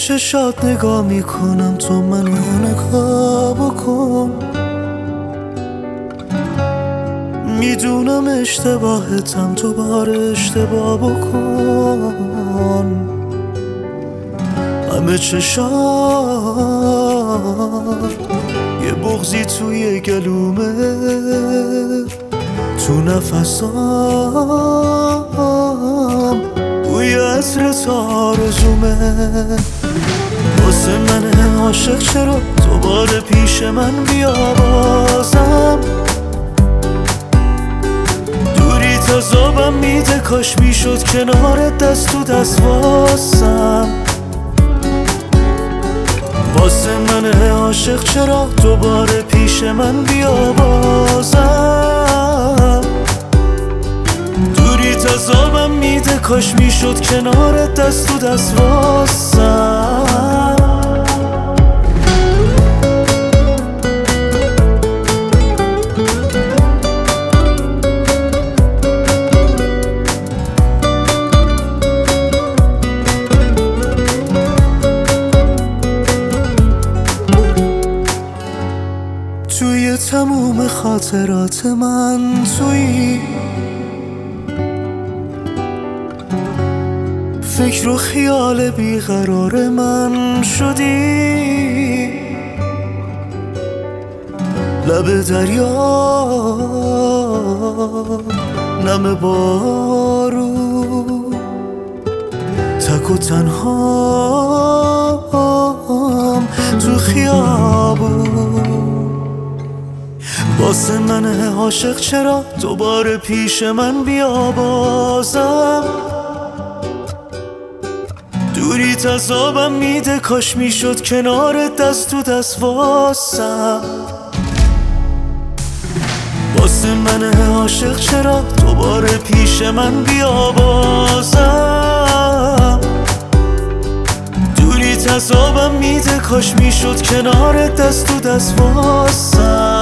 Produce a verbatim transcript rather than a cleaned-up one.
چشات نگاه میکنم، تو منو نگاه بکن. میدونم اشتباهتم، تو بار اشتباه بکن. همه چشات یه بغضی توی گلومه، تو نفسام بوی عطر آرزومه. واسه من عاشق چرا دوباره پیش من بیا بازم؟ دوری تا زابم میده، کاش میشد کنارت دست تو دست واسم. واسه من عاشق چرا دوباره پیش من بیا بازم؟ دوری تا زابم میده، کاش میشد کنارت دست تو دست واسم. توی تموم خاطرات من توی فکر و خیال بیقرار من شدی. لب دریا نم بارون، تک و تنهام تو خیابون. واسه من عاشق چرا دوباره پیش من بیا بازم؟ دوری تا زابم میده، کاش میشد کنارت دست تو دست واسم. واسه من عاشق چرا دوباره پیش من بیا بازم؟ دوری تا زابم میده، کاش میشد کنارت دست تو دست واسم.